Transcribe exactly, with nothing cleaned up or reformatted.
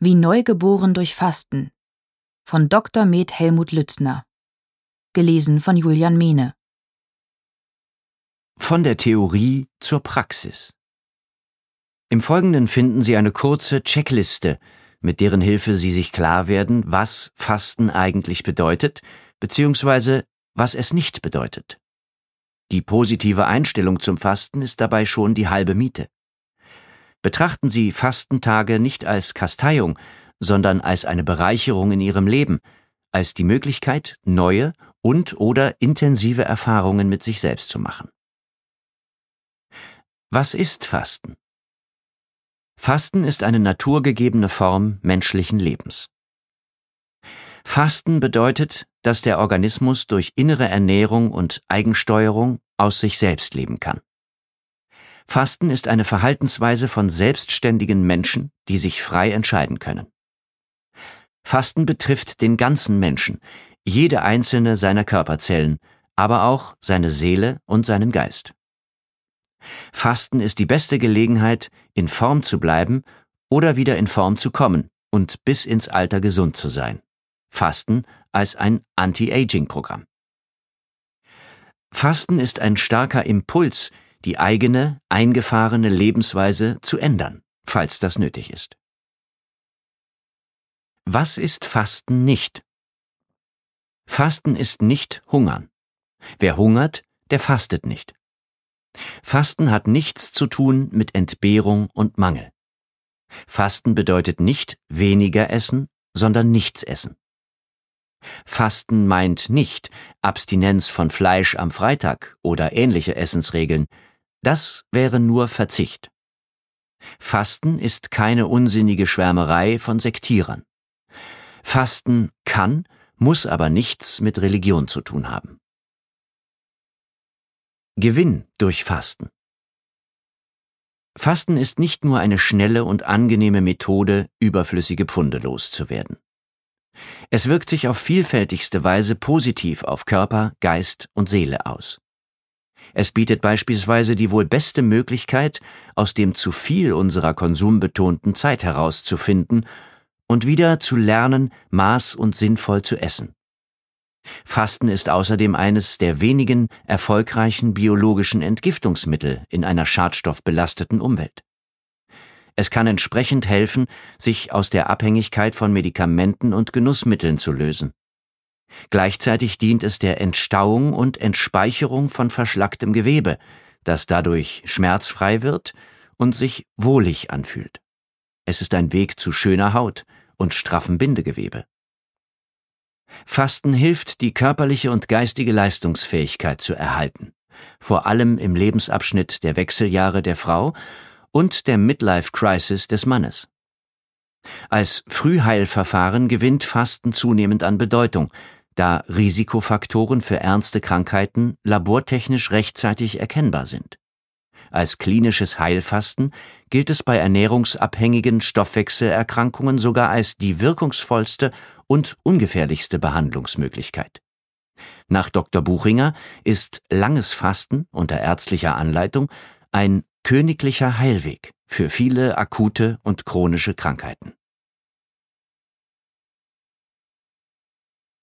Wie neugeboren durch Fasten von Doktor med. Helmut Lützner. Gelesen von Julian Mehne. Von der Theorie zur Praxis. Im Folgenden finden Sie eine kurze Checkliste, mit deren Hilfe Sie sich klar werden, was Fasten eigentlich bedeutet, beziehungsweise was es nicht bedeutet. Die positive Einstellung zum Fasten ist dabei schon die halbe Miete. Betrachten Sie Fastentage nicht als Kasteiung, sondern als eine Bereicherung in Ihrem Leben, als die Möglichkeit, neue und/oder intensive Erfahrungen mit sich selbst zu machen. Was ist Fasten? Fasten ist eine naturgegebene Form menschlichen Lebens. Fasten bedeutet, dass der Organismus durch innere Ernährung und Eigensteuerung aus sich selbst leben kann. Fasten ist eine Verhaltensweise von selbstständigen Menschen, die sich frei entscheiden können. Fasten betrifft den ganzen Menschen, jede einzelne seiner Körperzellen, aber auch seine Seele und seinen Geist. Fasten ist die beste Gelegenheit, in Form zu bleiben oder wieder in Form zu kommen und bis ins Alter gesund zu sein. Fasten als ein Anti-Aging-Programm. Fasten ist ein starker Impuls, die eigene, eingefahrene Lebensweise zu ändern, falls das nötig ist. Was ist Fasten nicht? Fasten ist nicht Hungern. Wer hungert, der fastet nicht. Fasten hat nichts zu tun mit Entbehrung und Mangel. Fasten bedeutet nicht weniger essen, sondern nichts essen. Fasten meint nicht Abstinenz von Fleisch am Freitag oder ähnliche Essensregeln. Das wäre nur Verzicht. Fasten ist keine unsinnige Schwärmerei von Sektierern. Fasten kann, muss aber nichts mit Religion zu tun haben. Gewinn durch Fasten. Fasten ist nicht nur eine schnelle und angenehme Methode, überflüssige Pfunde loszuwerden. Es wirkt sich auf vielfältigste Weise positiv auf Körper, Geist und Seele aus. Es bietet beispielsweise die wohl beste Möglichkeit, aus dem zu viel unserer konsumbetonten Zeit herauszufinden und wieder zu lernen, maß- und sinnvoll zu essen. Fasten ist außerdem eines der wenigen erfolgreichen biologischen Entgiftungsmittel in einer schadstoffbelasteten Umwelt. Es kann entsprechend helfen, sich aus der Abhängigkeit von Medikamenten und Genussmitteln zu lösen. Gleichzeitig dient es der Entstauung und Entspeicherung von verschlacktem Gewebe, das dadurch schmerzfrei wird und sich wohlig anfühlt. Es ist ein Weg zu schöner Haut und straffem Bindegewebe. Fasten hilft, die körperliche und geistige Leistungsfähigkeit zu erhalten, vor allem im Lebensabschnitt der Wechseljahre der Frau und der Midlife-Crisis des Mannes. Als Frühheilverfahren gewinnt Fasten zunehmend an Bedeutung, da Risikofaktoren für ernste Krankheiten labortechnisch rechtzeitig erkennbar sind. Als klinisches Heilfasten gilt es bei ernährungsabhängigen Stoffwechselerkrankungen sogar als die wirkungsvollste und ungefährlichste Behandlungsmöglichkeit. Nach Doktor Buchinger ist langes Fasten unter ärztlicher Anleitung ein königlicher Heilweg für viele akute und chronische Krankheiten.